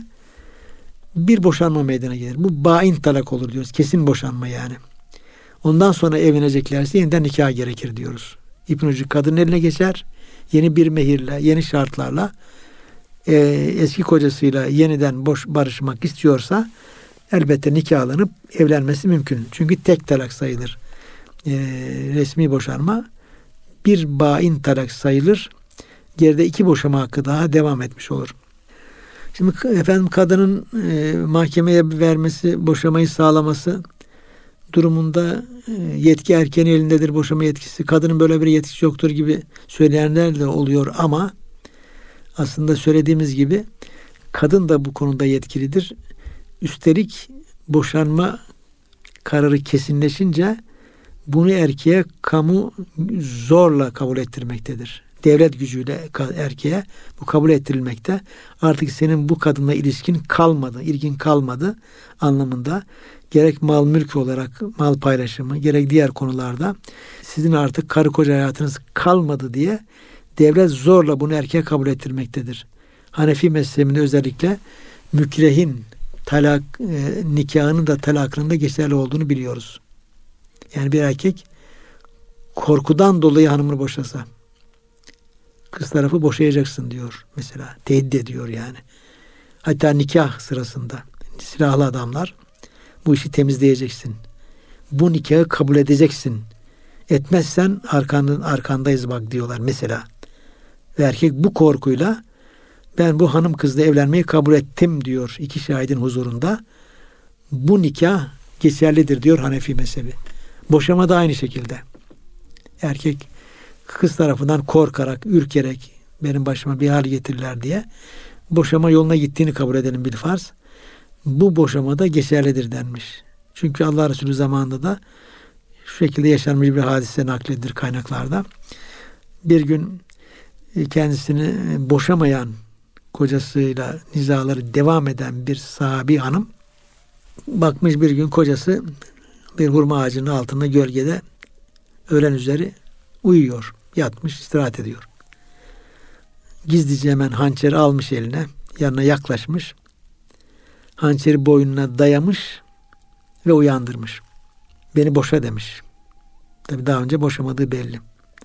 bir boşanma meydana gelir. Bu bain talak olur diyoruz. Kesin boşanma yani. Ondan sonra evleneceklerse yeniden nikah gerekir diyoruz. İpin ucu kadının eline geçer. Yeni bir mehirle, yeni şartlarla e, eski kocasıyla yeniden boş barışmak istiyorsa elbette nikahlanıp evlenmesi mümkün. Çünkü tek talak sayılır. E, resmi boşanma bir bain talak sayılır. Geride iki boşama hakkı daha devam etmiş olur. Şimdi efendim kadının e, mahkemeye vermesi, boşamayı sağlaması durumunda e, yetki erkeğin elindedir, boşama yetkisi. Kadının böyle bir yetkisi yoktur gibi söyleyenler de oluyor ama aslında söylediğimiz gibi kadın da bu konuda yetkilidir. Üstelik boşanma kararı kesinleşince bunu erkeğe kamu zorla kabul ettirmektedir. Devlet gücüyle erkeğe bu kabul ettirilmekte. Artık senin bu kadınla ilişkin kalmadı, ilgin kalmadı anlamında gerek mal mülk olarak mal paylaşımı, gerek diğer konularda sizin artık karı koca hayatınız kalmadı diye devlet zorla bunu erkeğe kabul ettirmektedir. Hanefi mezhebinde özellikle mükrehin talak e, nikahının da talakının da geçerli olduğunu biliyoruz. Yani bir erkek korkudan dolayı hanımını boşasa, kız tarafı boşayacaksın diyor mesela. Tehdit ediyor yani. Hatta nikah sırasında silahlı adamlar, bu işi temizleyeceksin. Bu nikahı kabul edeceksin. Etmezsen arkandan, arkandayız bak diyorlar mesela. Ve erkek bu korkuyla ben bu hanım kızla evlenmeyi kabul ettim diyor iki şahidin huzurunda. Bu nikah geçerlidir diyor Hanefi mezhebi. Boşama da aynı şekilde. Erkek kız tarafından korkarak, ürkerek benim başıma bir hal getirirler diye boşama yoluna gittiğini kabul edelim bilfarz. Bu boşama da geçerlidir denmiş. Çünkü Allah Resulü zamanında da şu şekilde yaşanmış bir hadise nakledilir kaynaklarda. Bir gün kendisini boşamayan, kocasıyla nizaları devam eden bir sahabi hanım bakmış bir gün kocası bir hurma ağacının altında gölgede öğlen üzeri uyuyor. Yatmış, istirahat ediyor. Gizlice hemen hançeri almış eline, yanına yaklaşmış. Hançeri boynuna dayamış ve uyandırmış. Beni boşa demiş. Tabii daha önce boşamadığı belli.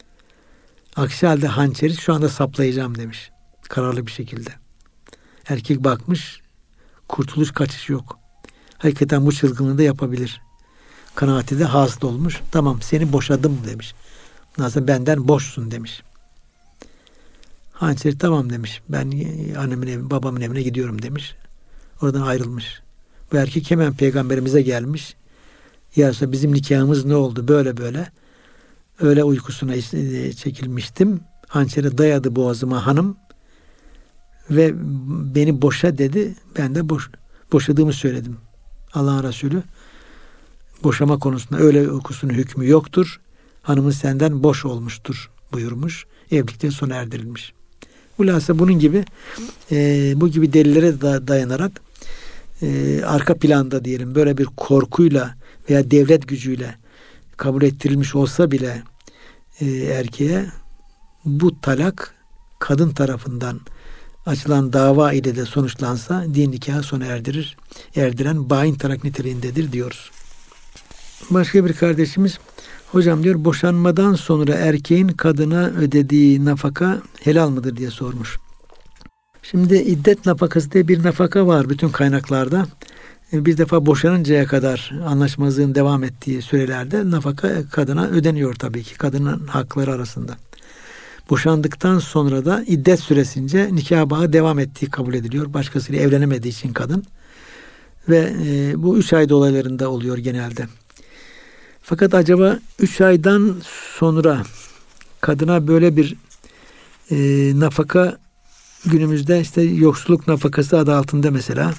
Aksi halde hançeri şu anda saplayacağım demiş. Kararlı bir şekilde. Erkek bakmış, kurtuluş kaçış yok. Hakikaten bu çılgınlığı da yapabilir. Kanaati de hasıl olmuş. Tamam seni boşadım demiş. Nasıl benden boşsun demiş. Hançeri tamam demiş. Ben annemin evi, babamın evine gidiyorum demiş. Oradan ayrılmış. Bu erkek hemen peygamberimize gelmiş. Ya bizim nikahımız ne oldu böyle böyle. Öğle uykusuna çekilmiştim. Hançeri dayadı boğazıma hanım. Ve beni boşa dedi. Ben de boş, boşadığımı söyledim. Allah'ın Resulü boşama konusunda öğle uykusunun hükmü yoktur. Hanımın senden boş olmuştur buyurmuş. Evlilikten sona erdirilmiş. Hulasa bunun gibi e, bu gibi delillere da dayanarak e, arka planda diyelim böyle bir korkuyla veya devlet gücüyle kabul ettirilmiş olsa bile e, erkeğe bu talak kadın tarafından açılan dava ile de sonuçlansa din nikahı sona erdirir. Erdiren bain talak niteliğindedir diyoruz. Başka bir kardeşimiz hocam diyor boşanmadan sonra erkeğin kadına ödediği nafaka helal mıdır diye sormuş. Şimdi iddet nafakası diye bir nafaka var bütün kaynaklarda. Bir defa boşanıncaya kadar anlaşmazlığın devam ettiği sürelerde nafaka kadına ödeniyor tabii ki kadının hakları arasında. Boşandıktan sonra da iddet süresince nikah bağı devam ettiği kabul ediliyor. Başkasıyla evlenemediği için kadın. Ve e, bu üç ay dolaylarında oluyor genelde. Fakat acaba üç aydan sonra kadına böyle bir e, nafaka günümüzde işte yoksulluk nafakası adı altında mesela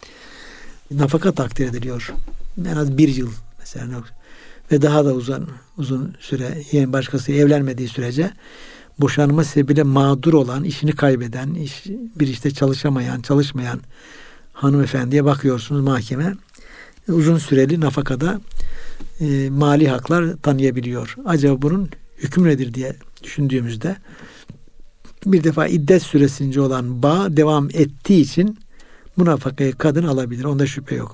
nafaka takdir ediliyor. En az bir yıl mesela ve daha da uzun uzun süre yani başkasıyla evlenmediği sürece boşanma sebebiyle mağdur olan, işini kaybeden, iş, bir işte çalışamayan, çalışmayan hanımefendiye bakıyorsunuz mahkeme uzun süreli nafakada e, mali haklar tanıyabiliyor. Acaba bunun hükmü nedir diye düşündüğümüzde bir defa iddet süresince olan bağ devam ettiği için bu nafakayı kadın alabilir. Onda şüphe yok.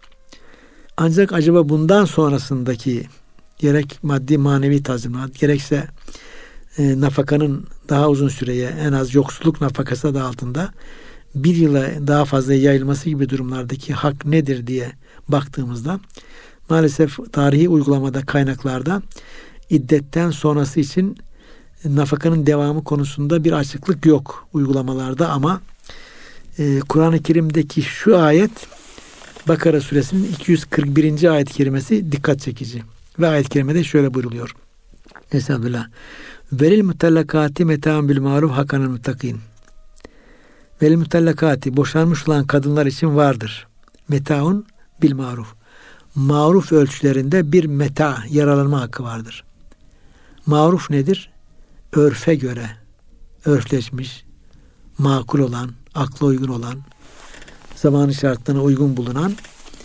Ancak acaba bundan sonrasındaki gerek maddi manevi tazminat gerekse e, nafakanın daha uzun süreye en az yoksulluk nafakası adı altında bir yıla daha fazla yayılması gibi durumlardaki hak nedir diye baktığımızda maalesef tarihi uygulamada kaynaklarda iddetten sonrası için nafakanın devamı konusunda bir açıklık yok uygulamalarda ama e, Kur'an-ı Kerim'deki şu ayet Bakara suresinin iki yüz kırk birinci ayet-i kerimesi dikkat çekici. Ve ayet-i kerimede şöyle buyruluyor. Estağfirullah. Velil mutallakati meta'un bil maruf hakanel muttakin. Velil mutallakati boşanmış olan kadınlar için vardır. Meta'un bil maruf. Maruf ölçülerinde bir meta yararlanma hakkı vardır. Maruf nedir? Örfe göre örfleşmiş, makul olan, akla uygun olan, zamanı şartlarına uygun bulunan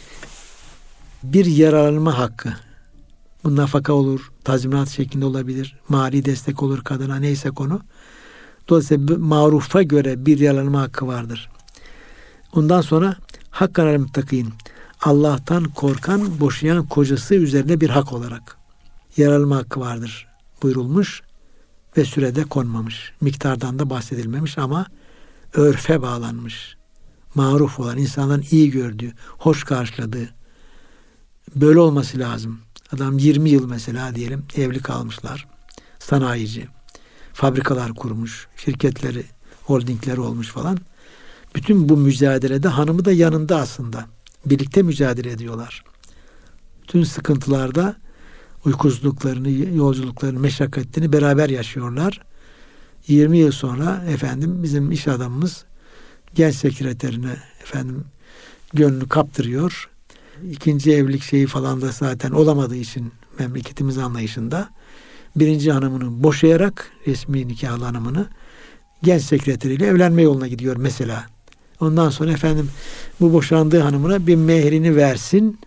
bir yararlanma hakkı. Bu nafaka olur, tazminat şeklinde olabilir, mali destek olur kadına neyse konu. Dolayısıyla marufa göre bir yararlanma hakkı vardır. Ondan sonra hakkan alel muttakin, Allah'tan korkan boşayan kocası üzerine bir hak olarak yararlanma hakkı vardır buyurulmuş ve sürede konmamış. Miktardan da bahsedilmemiş ama örfe bağlanmış. Maruf olan, insanların iyi gördüğü, hoş karşıladığı, böyle olması lazım. Adam yirmi yıl mesela diyelim evli kalmışlar. Sanayici. Fabrikalar kurmuş. Şirketleri, holdingleri olmuş falan. Bütün bu mücadelede hanımı da yanında aslında. Birlikte mücadele ediyorlar. Bütün sıkıntılarda uykusuzluklarını, yolculuklarını, meşakkatlerini beraber yaşıyorlar. yirmi yıl sonra efendim bizim iş adamımız genç sekreterine efendim gönlünü kaptırıyor. İkinci evlilik şeyi falan da zaten olamadığı için memleketimiz anlayışında birinci hanımını boşayarak resmi nikahlı hanımını genç sekreteriyle evlenme yoluna gidiyor mesela. Ondan sonra efendim bu boşandığı hanımına bir mehrini versin.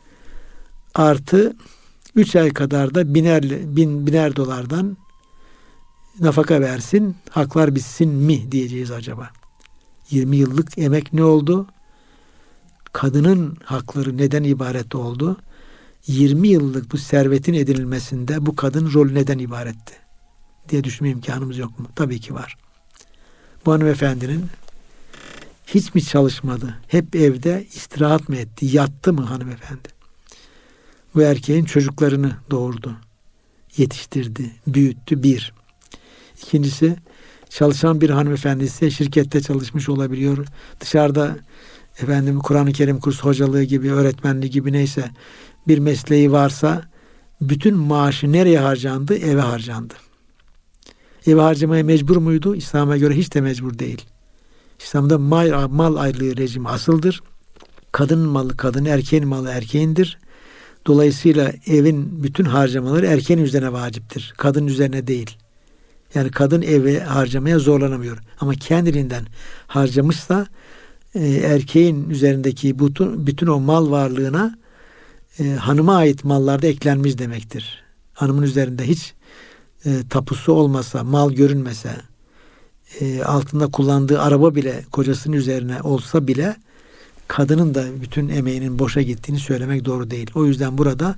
Artı üç ay kadar da biner, bin, biner dolardan nafaka versin. Haklar bitsin mi diyeceğiz acaba? yirmi yıllık emek ne oldu? Kadının hakları neden ibaret oldu? yirmi yıllık bu servetin edinilmesinde bu kadın rolü neden ibaretti? Diye düşünme imkanımız yok mu? Tabii ki var. Bu hanımefendinin hiç mi çalışmadı? Hep evde istirahat mı etti? Yattı mı hanımefendi? Bu erkeğin çocuklarını doğurdu. Yetiştirdi, büyüttü bir. İkincisi, çalışan bir hanımefendi ise şirkette çalışmış olabiliyor. Dışarıda efendim Kur'an-ı Kerim kursu hocalığı gibi, öğretmenliği gibi neyse bir mesleği varsa bütün maaşı nereye harcandı? Eve harcandı. Eve harcamaya mecbur muydu? İslam'a göre hiç de mecbur değil. İslam'da mal, mal ayrılığı rejimi asıldır. Kadının malı kadın, erkeğin malı erkeğindir. Dolayısıyla evin bütün harcamaları erkeğin üzerine vaciptir. Kadın üzerine değil. Yani kadın eve harcamaya zorlanamıyor. Ama kendiliğinden harcamışsa e, erkeğin üzerindeki bütün, bütün o mal varlığına e, hanıma ait mallarda eklenmiş demektir. Hanımın üzerinde hiç e, tapusu olmasa, mal görünmese, e, altında kullandığı araba bile kocasının üzerine olsa bile kadının da bütün emeğinin boşa gittiğini söylemek doğru değil. O yüzden burada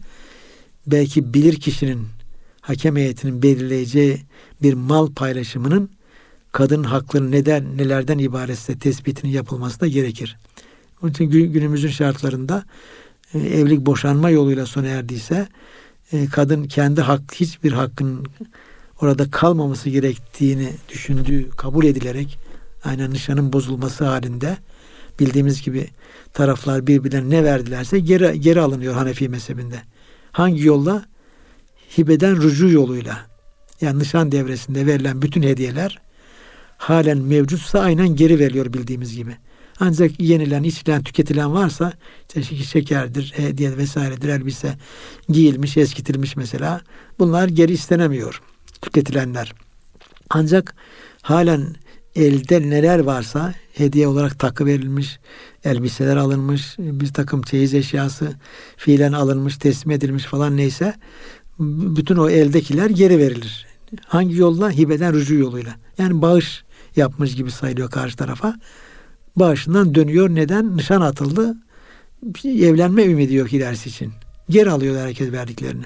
belki bilir kişinin, hakem heyetinin belirleyeceği bir mal paylaşımının kadının hakları neden, nelerden ibaretse tespitinin yapılması da gerekir. Onun için günümüzün şartlarında e, evlilik boşanma yoluyla sona erdiyse e, kadın kendi hak, hiçbir hakkın orada kalmaması gerektiğini düşündüğü, kabul edilerek aynen nişanın bozulması halinde bildiğimiz gibi taraflar birbirlerine ne verdilerse geri, geri alınıyor Hanefi mezhebinde. Hangi yolla? Hibeden rücu yoluyla. Yani nişan devresinde verilen bütün hediyeler halen mevcutsa aynen geri veriliyor bildiğimiz gibi. Ancak yenilen, içilen, tüketilen varsa çeşitli şekerdir, hediye vesairedir, elbise giyilmiş, eskitilmiş mesela. Bunlar geri istenemiyor. Tüketilenler. Ancak halen elde neler varsa hediye olarak takı verilmiş, elbiseler alınmış, bir takım çeyiz eşyası fiilen alınmış, teslim edilmiş falan neyse bütün o eldekiler geri verilir. Hangi yolla? Hibeden rücu yoluyla. Yani bağış yapmış gibi sayılıyor karşı tarafa. Bağışından dönüyor. Neden? Nişan atıldı. Evlenme ümidi yok ilerisi için. Geri alıyorlar herkes verdiklerini.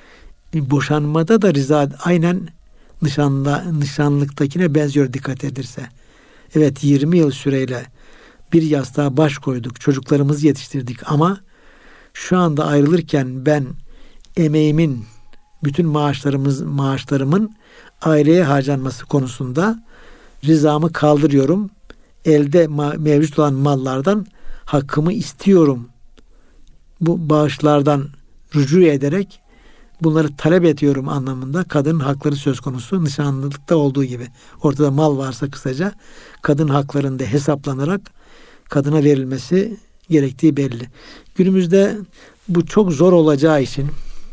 Boşanmada da rıza aynen nişanla, nişanlıktakine benziyor dikkat edilse. Evet yirmi yıl süreyle bir yastığa baş koyduk. Çocuklarımızı yetiştirdik ama şu anda ayrılırken ben emeğimin, bütün maaşlarımız, maaşlarımın aileye harcanması konusunda rızamı kaldırıyorum. Elde ma- mevcut olan mallardan hakkımı istiyorum. Bu bağışlardan rücu ederek bunları talep ediyorum anlamında kadının hakları söz konusu nişanlılıkta olduğu gibi. Ortada mal varsa kısaca kadın haklarında hesaplanarak kadına verilmesi gerektiği belli. Günümüzde bu çok zor olacağı için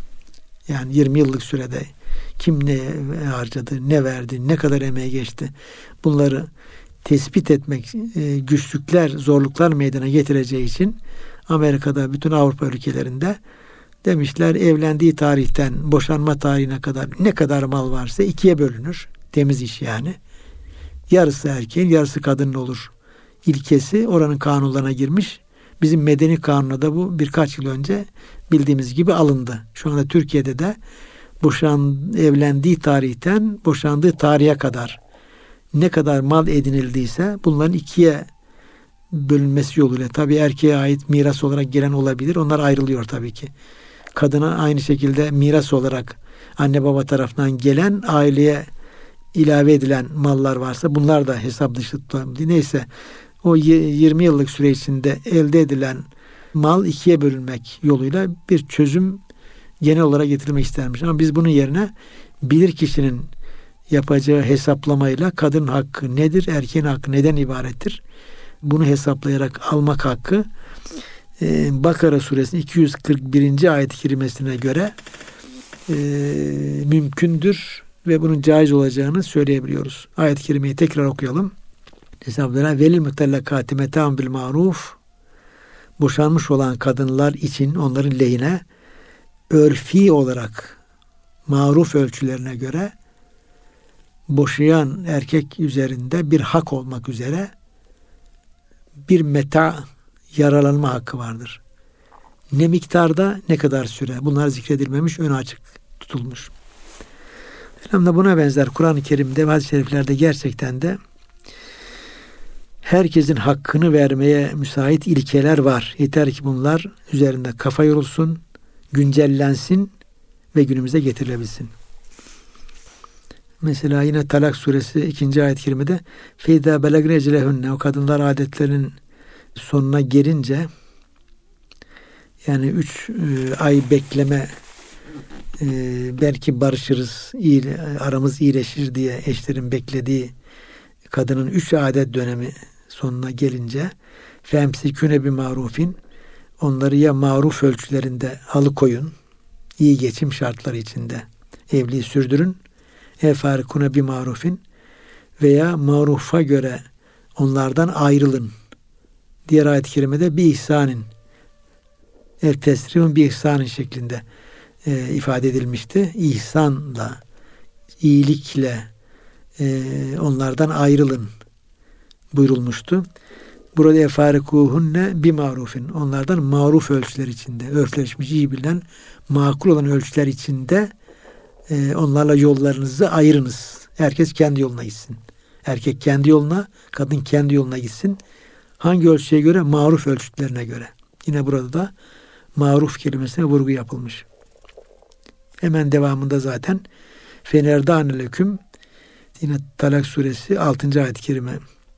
yani yirmi yıllık sürede kim ne harcadı, ne verdi, ne kadar emeği geçti bunları tespit etmek e, güçlükler, zorluklar meydana getireceği için Amerika'da bütün Avrupa ülkelerinde demişler evlendiği tarihten boşanma tarihine kadar ne kadar mal varsa ikiye bölünür. Temiz iş yani. yarısı erkeğin yarısı kadının olur ilkesi oranın kanunlarına girmiş. Bizim medeni kanuna da bu birkaç yıl önce bildiğimiz gibi alındı. Şu anda Türkiye'de de boşan evlendiği tarihten boşandığı tarihe kadar ne kadar mal edinildiyse bunların ikiye bölünmesi yoluyla tabii erkeğe ait miras olarak gelen olabilir. Onlar ayrılıyor tabii ki. Kadına aynı şekilde miras olarak anne baba tarafından gelen aileye ilave edilen mallar varsa bunlar da hesap dışı tutulabilir. Neyse o yirmi yıllık süre içinde elde edilen mal ikiye bölünmek yoluyla bir çözüm genel olarak getirilmek istenmiş. Ama biz bunun yerine bilir kişinin yapacağı hesaplamayla kadın hakkı nedir, erkeğin hakkı neden ibarettir? Bunu hesaplayarak almak hakkı Bakara suresinin iki yüz kırk birinci ayet-i kerimesine göre e, mümkündür ve bunun caiz olacağını söyleyebiliyoruz. Ayet-i kerimeyi tekrar okuyalım. Hesaplara velil mutallakati meta'un bil ma'ruf, boşanmış olan kadınlar için onların lehine örfi olarak maruf ölçülerine göre boşayan erkek üzerinde bir hak olmak üzere bir meta yararlanma hakkı vardır. Ne miktarda, ne kadar süre. Bunlar zikredilmemiş, önü açık tutulmuş. Elhamdülillah buna benzer Kur'an-ı Kerim'de ve hadis-i şeriflerde gerçekten de herkesin hakkını vermeye müsait ilkeler var. Yeter ki bunlar üzerinde kafa yorulsun, güncellensin ve günümüze getirilebilsin. Mesela yine Talak suresi ikinci ayet-i kerimede feyda belagne ecelehunne, o kadınlar adetlerinin sonuna gelince, yani üç e, ay bekleme, e, belki barışırız, iyi, aramız iyileşir diye eşlerin beklediği kadının üç adet dönemi sonuna gelince femsiküne bir marufin, onları ya maruf ölçülerinde alıkoyun, iyi geçim şartları içinde evliliği sürdürün, efarikune bir marufin, veya marufa göre onlardan ayrılın. Diğer ayet-i kerimede bir ihsanin, ev tesrimun bir ihsanin şeklinde e, ifade edilmişti. İhsanla, iyilikle e, onlardan ayrılın buyurulmuştu. Burada efarikuhunne bir marufin, onlardan maruf ölçüler içinde, örfleşmiş, iyi bilinen, makul olan ölçüler içinde e, onlarla yollarınızı ayırınız. Herkes kendi yoluna gitsin. Erkek kendi yoluna, kadın kendi yoluna gitsin. Hangi ölçüye göre? Maruf ölçütlerine göre. Yine burada da maruf kelimesine vurgu yapılmış. Hemen devamında zaten fenerdaneleküm, yine Talak suresi altıncı ayet-i kerime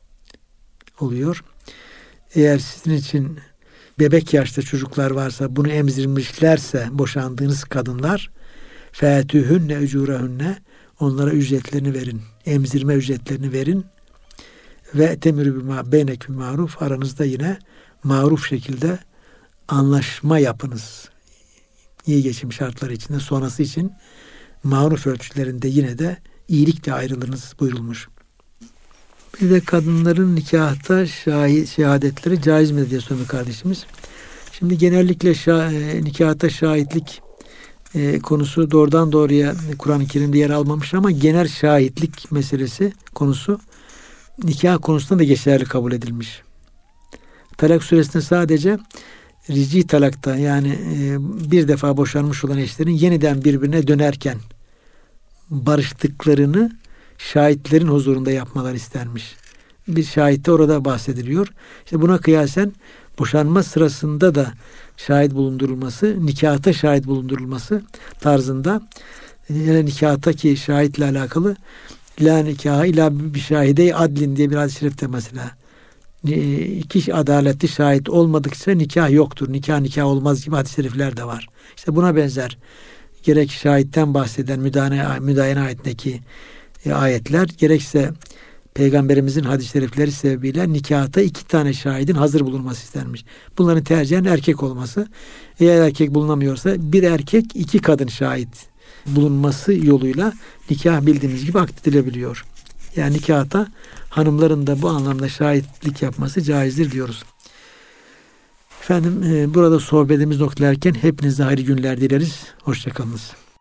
oluyor. Eğer sizin için bebek yaşta çocuklar varsa, bunu emzirmişlerse boşandığınız kadınlar, fetühünne ücurahünne, onlara ücretlerini verin. Emzirme ücretlerini verin. Ve temirü bima beyneküm maruf, aranızda yine maruf şekilde anlaşma yapınız. İyi geçim şartları içinde, sonrası için maruf ölçülerinde yine de iyilikle ayrılınız buyurulmuş. Bir de kadınların nikahta şahit, şehadetleri caiz mi diye soruyor kardeşimiz. Şimdi genellikle şah, nikahta şahitlik e, konusu doğrudan doğruya Kur'an-ı Kerim'de yer almamış ama genel şahitlik meselesi konusu nikah konusunda da geçerli kabul edilmiş. Talak suresinde sadece rici talakta, yani e, bir defa boşanmış olan eşlerin yeniden birbirine dönerken barıştıklarını şahitlerin huzurunda yapmalar istenmiş. Bir şahit de orada bahsediliyor. İşte buna kıyasen boşanma sırasında da şahit bulundurulması, nikahta şahit bulundurulması tarzında, yani nikahtaki şahitle alakalı la nikahı ila bir şahide adlin diye bir hadis-i şerifte mesela, iki adaletli şahit olmadıkça nikah yoktur. Nikah nikah olmaz gibi hadis-i şerifler de var. İşte buna benzer gerek şahitten bahseden müdahale, müdahale ayetindeki ayetler, gerekse Peygamberimizin hadis-i şerifleri sebebiyle nikahta iki tane şahidin hazır bulunması istenmiş. Bunların tercihen erkek olması. Eğer erkek bulunamıyorsa bir erkek iki kadın şahit bulunması yoluyla nikah bildiğimiz gibi akdedilebiliyor. Yani nikahta hanımların da bu anlamda şahitlik yapması caizdir diyoruz. Efendim burada sohbetimiz noktalarken hepinize hayırlı günler dileriz. Hoşça kalınız.